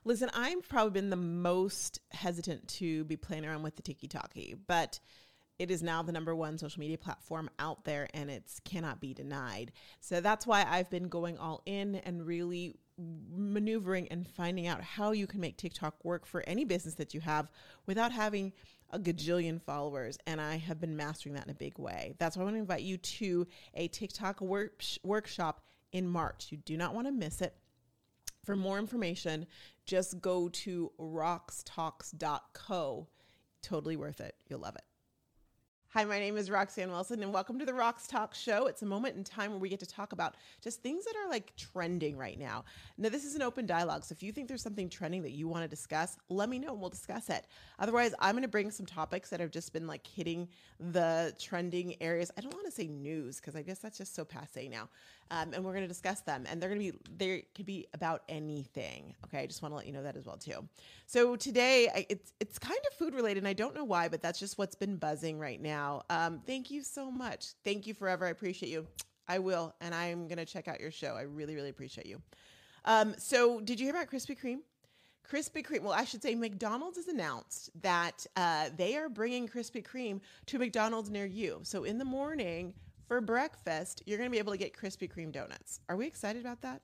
Listen, I've probably been the most hesitant to be playing around with the TikTok, but it is now the number one social media platform out there and it cannot be denied. So that's why I've been going all in and really maneuvering and finding out how you can make TikTok work for any business that you have without having a gajillion followers. And I have been mastering that in a big way. That's why I want to invite you to a TikTok workshop in March. You do not want to miss it. For more information, just go to roxtalks.co. Totally worth it. You'll love it. Hi, my name is Roxanne Wilson, and welcome to the Rox Talk Show. It's a moment in time where we get to talk about just things that are like trending right now. Now, this is an open dialogue, so if you think there's something trending that you want to discuss, let me know and we'll discuss it. Otherwise, I'm going to bring some topics that have just been like hitting the trending areas. I don't want to say news because I guess that's just so passé now. And we're going to discuss them, and they could be about anything. Okay, I just want to let you know that as well too. So today, it's kind of food related, and I don't know why, but that's just what's been buzzing right now. Thank you so much. Thank you forever. I appreciate you. I will, and I'm going to check out your show. I really, really appreciate you. So did you hear about Krispy Kreme? Krispy Kreme, well, I should say McDonald's has announced that they are bringing Krispy Kreme to McDonald's near you. So in the morning for breakfast, you're going to be able to get Krispy Kreme donuts. Are we excited about that?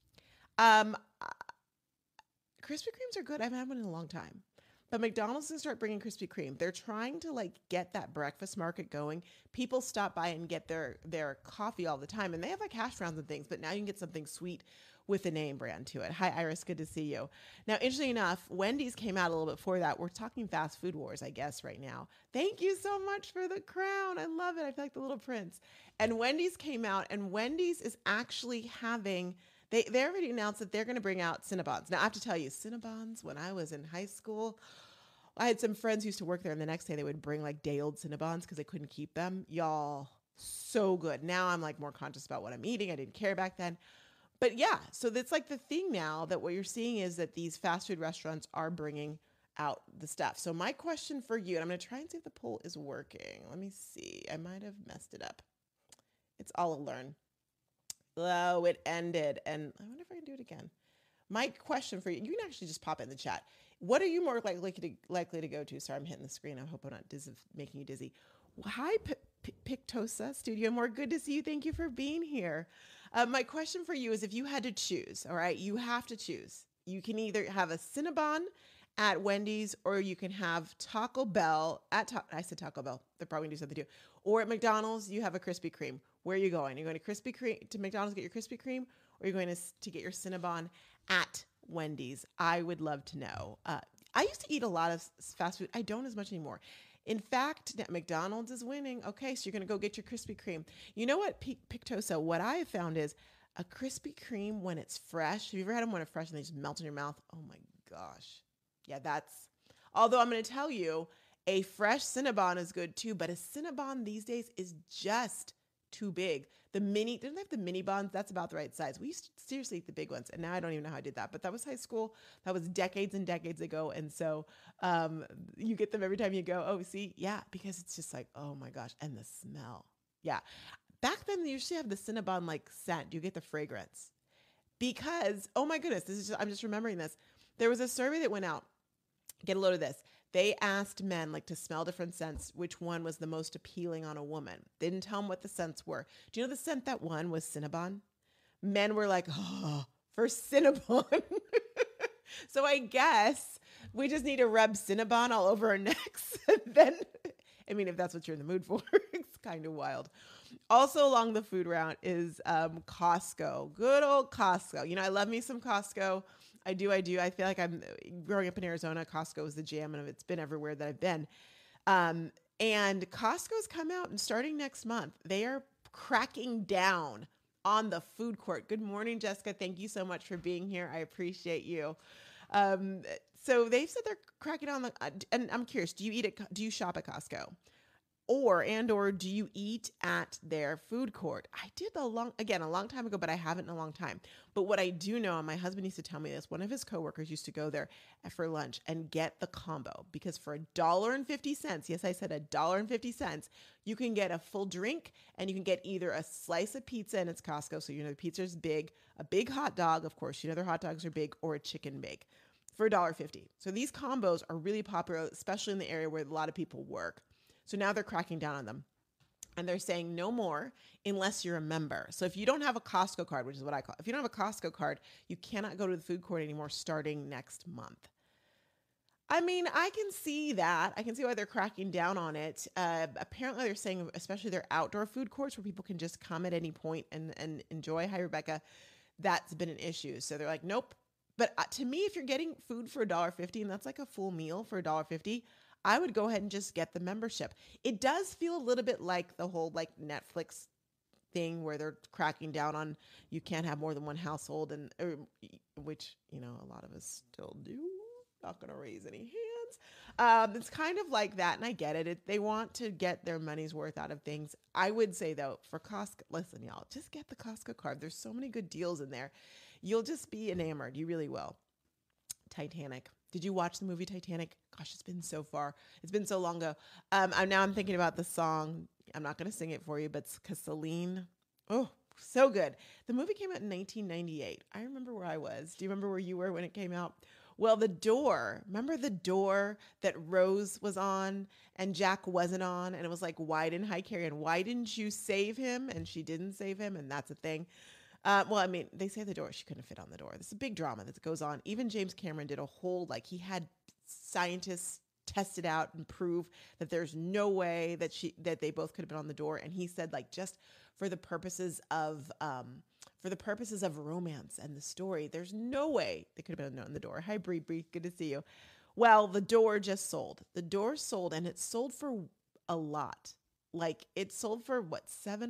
Krispy Kremes are good. I haven't had one in a long time. But McDonald's is going to start bringing Krispy Kreme. They're trying to like get that breakfast market going. People stop by and get their coffee all the time. And they have like hash browns and things. But now you can get something sweet with a name brand to it. Hi, Iris. Good to see you. Now, interestingly enough, Wendy's came out a little bit before that. We're talking fast food wars, I guess, right now. Thank you so much for the crown. I love it. I feel like the little prince. And Wendy's came out, and Wendy's is actually having... They already announced that they're going to bring out Cinnabons. Now, I have to tell you, Cinnabons, when I was in high school, I had some friends who used to work there, and the next day they would bring like day-old Cinnabons because they couldn't keep them. Y'all, so good. Now I'm like more conscious about what I'm eating. I didn't care back then. But yeah, so that's like the thing now that what you're seeing is that these fast food restaurants are bringing out the stuff. So my question for you, and I'm going to try and see if the poll is working. Let me see. I might have messed it up. It's all a learn. Oh, it ended. And I wonder if I can do it again. My question for you, you can actually just pop it in the chat. What are you more likely to go to? Sorry, I'm hitting the screen. I hope I'm not making you dizzy. Hi, Pictosa Studio More. Good to see you. Thank you for being here. My question for you is if you had to choose, all right, you have to choose. You can either have a Cinnabon at Wendy's or you can have Taco Bell I said Taco Bell. They're probably going to do something too. Or at McDonald's, you have a Krispy Kreme. Where are you going? You're going to McDonald's to get your Krispy Kreme, or you're going to get your Cinnabon at Wendy's? I would love to know. I used to eat a lot of fast food. I don't as much anymore. In fact, McDonald's is winning. Okay, so you're going to go get your Krispy Kreme. You know what, Pictosa, what I have found is a Krispy Kreme when it's fresh. Have you ever had them when it's fresh and they just melt in your mouth? Oh my gosh. Yeah, although I'm going to tell you, a fresh Cinnabon is good too, but a Cinnabon these days is just too big. Didn't they have the mini buns? That's about the right size. We used to seriously eat the big ones, and now I don't even know how I did that. But that was high school. That was decades and decades ago. And so you get them every time you go, oh, see? Yeah, because it's just like, oh my gosh. And the smell. Yeah. Back then, they usually have the Cinnabon like scent. You get the fragrance. Because, oh my goodness, I'm just remembering this. There was a survey that went out. Get a load of this. They asked men like to smell different scents, which one was the most appealing on a woman. They didn't tell them what the scents were. Do you know the scent that won was Cinnabon? Men were like, oh, for Cinnabon. So I guess we just need to rub Cinnabon all over our necks. Then, I mean, if that's what you're in the mood for, it's kind of wild. Also along the food route is Costco. Good old Costco. You know, I love me some Costco. I do. I feel like I'm growing up in Arizona. Costco is the jam, and it's been everywhere that I've been. And Costco's come out, and starting next month, they are cracking down on the food court. Good morning, Jessica. Thank you so much for being here. I appreciate you. So they've said they're cracking on and I'm curious, do you shop at Costco? Or do you eat at their food court? I did a long time ago, but I haven't in a long time. But what I do know, and my husband used to tell me this, one of his coworkers used to go there for lunch and get the combo because for $1.50, yes, I said $1.50, you can get a full drink and you can get either a slice of pizza, and it's Costco, so you know the pizza's big, a big hot dog, of course, you know their hot dogs are big, or a chicken bake. for $1.50. So these combos are really popular, especially in the area where a lot of people work. So now they're cracking down on them. And they're saying no more unless you're a member. So if you don't have a Costco card, which is what I call it, if you don't have a Costco card, you cannot go to the food court anymore starting next month. I mean, I can see that. I can see why they're cracking down on it. Apparently, they're saying, especially their outdoor food courts where people can just come at any point and enjoy. Hi, Rebecca. That's been an issue. So they're like, nope. But to me, if you're getting food for $1.50 and that's like a full meal for $1.50, I would go ahead and just get the membership. It does feel a little bit like the whole like Netflix thing where they're cracking down on you can't have more than one household, and which, you know, a lot of us still do. Not going to raise any hands. It's kind of like that, and I get it. They want to get their money's worth out of things. I would say, though, for Costco, listen, y'all, just get the Costco card. There's so many good deals in there. You'll just be enamored. You really will. Titanic. Did you watch the movie Titanic? Gosh, it's been so far. It's been so long ago. I'm thinking about the song. I'm not going to sing it for you, but it's because Celine. Oh, so good. The movie came out in 1998. I remember where I was. Do you remember where you were when it came out? Well, the door, remember the door that Rose was on and Jack wasn't on? And it was like, why didn't High Carrion? Why didn't you save him? And she didn't save him. And that's a thing. Well, I mean, they say the door, she couldn't fit on the door. This is a big drama that goes on. Even James Cameron did a whole, like, he had scientists test it out and prove that there's no way that they both could have been on the door. And he said, like, just for the purposes of romance and the story, there's no way they could have been on the door. Hi, Bree, good to see you. Well, the door just sold. The door sold, and it sold for a lot. Like, it sold for what,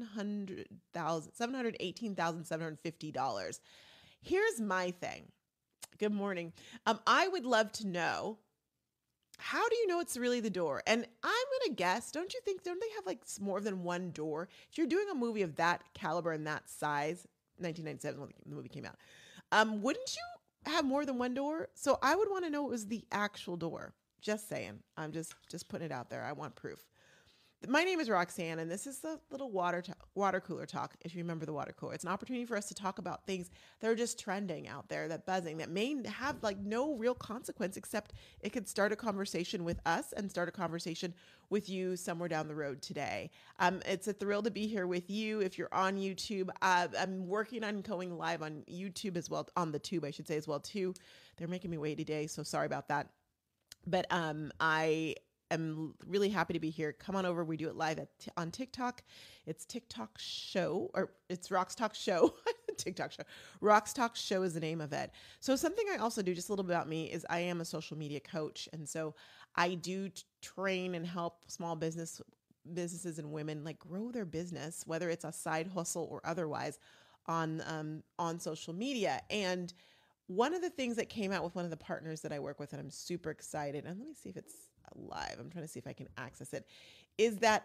$718,750. Here's my thing. Good morning. I would love to know, how do you know it's really the door? And I'm going to guess, don't they have like more than one door? If you're doing a movie of that caliber and that size, 1997 when the movie came out, wouldn't you have more than one door? So I would want to know it was the actual door. Just saying. I'm just putting it out there. I want proof. My name is Roxanne, and this is the little water cooler talk, if you remember the water cooler. It's an opportunity for us to talk about things that are just trending out there, that buzzing, that may have like no real consequence, except it could start a conversation with us and start a conversation with you somewhere down the road today. It's a thrill to be here with you. If you're on YouTube, I'm working on going live on YouTube as well, on the tube, I should say, as well, too. They're making me wait today, so sorry about that. But I'm really happy to be here. Come on over. We do it live on TikTok. It's TikTok Show, or it's Rox Talk Show. TikTok Show. Rox Talk Show is the name of it. So something I also do, just a little bit about me, is I am a social media coach. And so I do train and help small businesses and women like grow their business, whether it's a side hustle or otherwise, on social media. And one of the things that came out with one of the partners that I work with, and I'm super excited, and let me see if it's live, I'm trying to see if I can access it, is that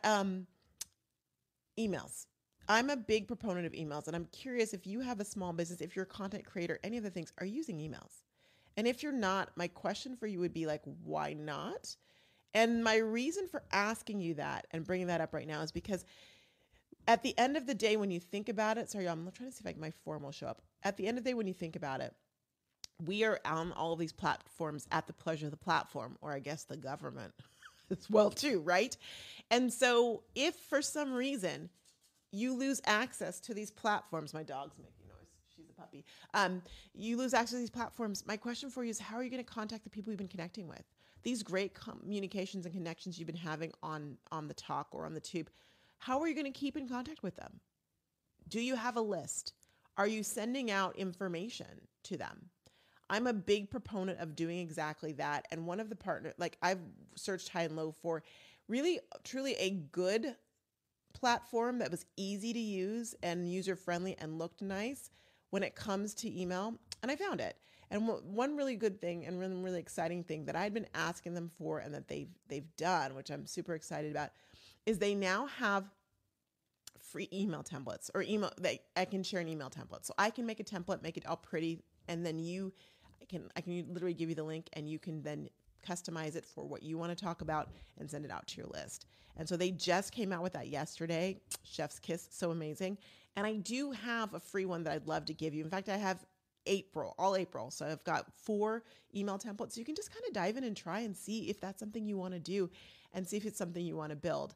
emails. I'm a big proponent of emails, and I'm curious if you have a small business, if you're a content creator, any of the things, are you using emails? And if you're not, my question for you would be like, why not? And my reason for asking you that and bringing that up right now is because at the end of the day, when you think about it, sorry, I'm trying to see if my form will show up. At the end of the day, when you think about it, we are on all of these platforms at the pleasure of the platform, or I guess the government as well too, right? And so if for some reason you lose access to these platforms, my dog's making noise, she's a puppy, you lose access to these platforms, my question for you is, how are you going to contact the people you've been connecting with? These great communications and connections you've been having on the talk or on the tube, how are you going to keep in contact with them? Do you have a list? Are you sending out information to them? I'm a big proponent of doing exactly that. And one of the partners, like, I've searched high and low for really, truly a good platform that was easy to use and user-friendly and looked nice when it comes to email. And I found it. And one really good thing and really exciting thing that I'd been asking them for and that they've done, which I'm super excited about, is they now have free email templates, or I can share an email template. So I can make a template, make it all pretty, and then I can literally give you the link, and you can then customize it for what you want to talk about and send it out to your list. And so they just came out with that yesterday. Chef's kiss, so amazing. And I do have a free one that I'd love to give you. In fact, I have April, all April. So I've got 4 email templates. So you can just kind of dive in and try and see if that's something you want to do and see if it's something you want to build.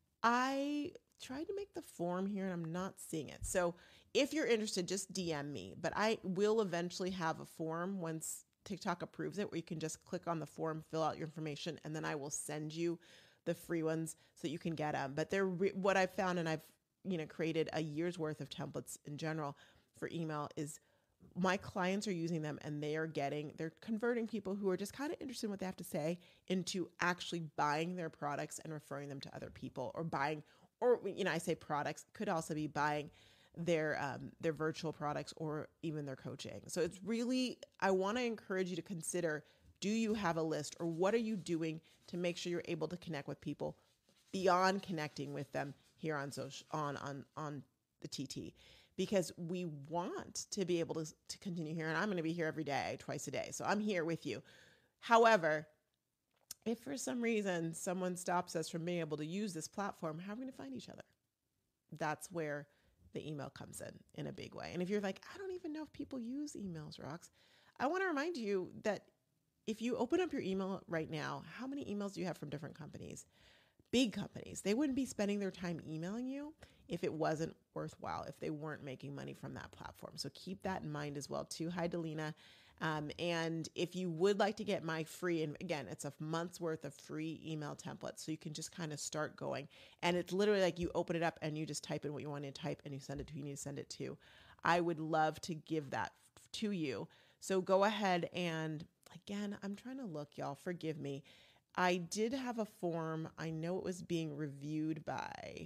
I tried to make the form here and I'm not seeing it. So if you're interested, just DM me. But I will eventually have a form once TikTok approves it where you can just click on the form, fill out your information, and then I will send you the free ones so that you can get them. But they're what I've found, and I've created a year's worth of templates in general for email, is my clients are using them and they're converting people who are just kind of interested in what they have to say into actually buying their products and referring them to other people, or buying, or, I say products, could also be buying their virtual products or even their coaching. So it's really, I want to encourage you to consider, do you have a list, or what are you doing to make sure you're able to connect with people beyond connecting with them here on social, on the TT? Because we want to be able to continue here. And I'm going to be here every day, twice a day. So I'm here with you. However, if for some reason someone stops us from being able to use this platform, how are we going to find each other? That's where the email comes in a big way. And if you're like, I don't even know if people use emails, Rox, I want to remind you that if you open up your email right now, how many emails do you have from different companies? Big companies. They wouldn't be spending their time emailing you if it wasn't worthwhile, if they weren't making money from that platform. So keep that in mind as well too. Hi, Delina. And if you would like to get my free, and again, it's a month's worth of free email templates, so you can just kind of start going. And it's literally like you open it up and you just type in what you want to type and you send it to who you need to send it to. I would love to give that to you. So go ahead, and again, I'm trying to look, y'all, forgive me. I did have a form. I know it was being reviewed by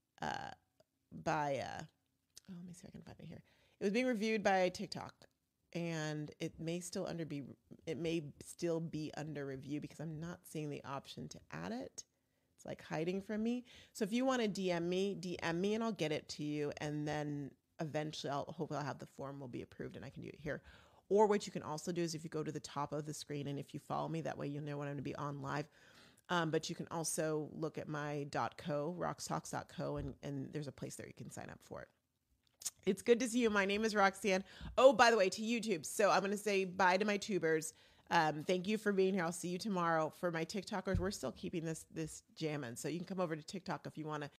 let me see if I can find it here. It was being reviewed by TikTok, and it may still be under review because I'm not seeing the option to add it. It's like hiding from me. So if you want to DM me and I'll get it to you. And then eventually hopefully I'll have the form will be approved and I can do it here. Or what you can also do is if you go to the top of the screen, and if you follow me, that way you'll know when I'm going to be on live. But you can also look at my .co, roxtalks.co, and there's a place there you can sign up for it. It's good to see you. My name is Roxanne. Oh, by the way, to YouTube. So I'm going to say bye to my tubers. Thank you for being here. I'll see you tomorrow. For my TikTokers, we're still keeping this jamming. So you can come over to TikTok if you want to